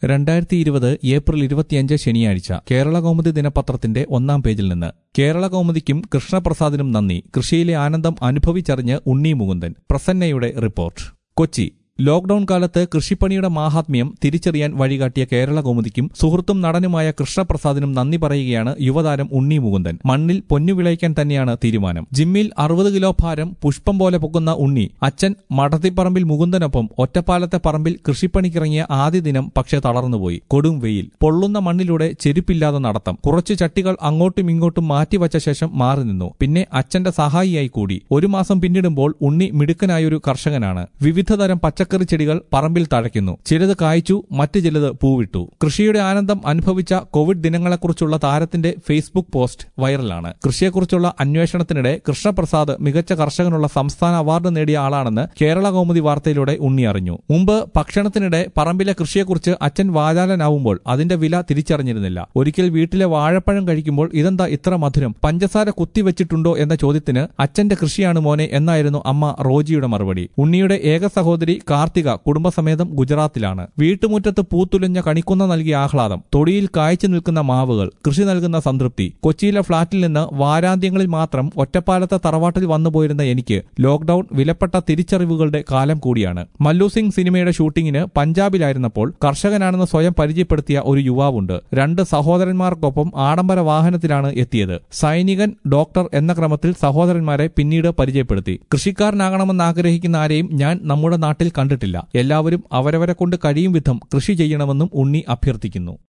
2020 April 25 ശനിയാഴ്ച കേരളകൗമുദി ദിനപത്രത്തിന്റെ ഒന്നാം പേജിൽ നിന്ന് കേരളകൗമുദിക്കും കൃഷ്ണപ്രസാദിനും നന്ദി. കൃഷിയിലെ ആനന്ദം അനുഭവിച്ചറിഞ്ഞ് ഉണ്ണി മുകുന്ദൻ. പ്രസന്നയുടെ റിപ്പോർട്ട്. കൊച്ചി. ലോക്ഡൌൺ കാലത്ത് കൃഷിപ്പണിയുടെ മാഹാത്മ്യം തിരിച്ചറിയാൻ വഴികാട്ടിയ കേരളകൗമുദിക്കും സുഹൃത്തും നടനുമായ കൃഷ്ണപ്രസാദിനും നന്ദി പറയുകയാണ് യുവതാരം ഉണ്ണി മുകുന്ദൻ. മണ്ണിൽ പൊന്നു വിളയിക്കാൻ തന്നെയാണ് തീരുമാനം. ജിമ്മിൽ 60 കിലോ ഭാരം പുഷ്പം പോലെ പൊക്കുന്ന ഉണ്ണി അച്ഛൻ മടത്തിപ്പറമ്പിൽ മുകുന്ദനൊപ്പം ഒറ്റപ്പാലത്തെ പറമ്പിൽ കൃഷിപ്പണിക്കിറങ്ങിയ ആദ്യ ദിനം പക്ഷേ തളർന്നുപോയി. കൊടും വെയിൽ, പൊള്ളുന്ന മണ്ണിലൂടെ ചെരുപ്പില്ലാതെ നടത്തം. കുറച്ചു ചട്ടികൾ അങ്ങോട്ടും ഇങ്ങോട്ടും മാറ്റിവച്ച ശേഷം മാറി നിന്നു. പിന്നെ അച്ഛന്റെ സഹായിയായി കൂടി. 1 മാസം പിന്നിടുമ്പോൾ ഉണ്ണി മിടുക്കനായൊരു കർഷകനാണ്. വിവിധതരം പച്ചക്കറി ചെടികൾ പറമ്പിൽ തഴയ്ക്കുന്നു. ചിലത് കായ്ച്ചു, മറ്റു ചിലത് പൂവിട്ടു. കൃഷിയുടെ ആനന്ദം അനുഭവിച്ച കോവിഡ് ദിനങ്ങളെക്കുറിച്ചുള്ള താരത്തിന്റെ ഫേസ്ബുക്ക് പോസ്റ്റ് വൈറലാണ്. കൃഷിയെക്കുറിച്ചുള്ള അന്വേഷണത്തിനിടെ കൃഷ്ണപ്രസാദ് മികച്ച കർഷകനുള്ള സംസ്ഥാന അവാർഡ് നേടിയ ആളാണെന്ന് കേരളകൗമുദി വാർത്തയിലൂടെ ഉണ്ണി അറിഞ്ഞു. മുമ്പ് ഭക്ഷണത്തിനിടെ പറമ്പിലെ കൃഷിയെക്കുറിച്ച് അച്ഛൻ വാചാലനാവുമ്പോൾ അതിന്റെ വില തിരിച്ചറിഞ്ഞിരുന്നില്ല. ഒരിക്കൽ വീട്ടിലെ വാഴപ്പഴം കഴിക്കുമ്പോൾ ഇതെന്താ ഇത്ര മധുരം, പഞ്ചസാര കുത്തിവെച്ചിട്ടുണ്ടോ എന്ന ചോദ്യത്തിന് അച്ഛന്റെ കൃഷിയാണ് മോനെ എന്നായിരുന്നു അമ്മ റോജിയുടെ മറുപടി. ഉണ്ണിയുടെ ഏക സഹോദരി കാർത്തിക കുടുംബസമേതം ഗുജറാത്തിലാണ്. വീട്ടുമുറ്റത്ത് പൂത്തുലഞ്ഞ കണിക്കുന്ന നൽകിയ ആഹ്ലാദം, തൊടിയിൽ കായ്ച്ചു നിൽക്കുന്ന മാവുകൾ, കൃഷി നൽകുന്ന സംതൃപ്തി. കൊച്ചിയിലെ ഫ്ളാറ്റിൽ നിന്ന് വാരാന്ത്യങ്ങളിൽ മാത്രം ഒറ്റപ്പാലത്തെ തറവാട്ടിൽ വന്നുപോയിരുന്ന എനിക്ക് ലോക്ഡൌൺ വിലപ്പെട്ട തിരിച്ചറിവുകളുടെ കാലം കൂടിയാണ്. മല്ലു സിംഗ് സിനിമയുടെ ഷൂട്ടിങ്ങിന് പഞ്ചാബിലായിരുന്നപ്പോൾ കർഷകനാണെന്ന് സ്വയം പരിചയപ്പെടുത്തിയ ഒരു യുവാവുണ്ട്. 2 സഹോദരന്മാർക്കൊപ്പം ആഡംബര വാഹനത്തിലാണ് എത്തിയത്. സൈനികൻ, ഡോക്ടർ എന്ന ക്രമത്തിൽ സഹോദരന്മാരെ പിന്നീട് പരിചയപ്പെടുത്തി. കൃഷിക്കാരനാകണമെന്ന് ആഗ്രഹിക്കുന്ന ആരെയും ഞാൻ നമ്മുടെ നാട്ടിൽ കണ്ടിട്ടില്ല. എല്ലാവരും അവരവരെ കൊണ്ട് കഴിയും വിധം കൃഷി ചെയ്യണമെന്നും ഉണ്ണി അഭ്യർത്ഥിക്കുന്നു.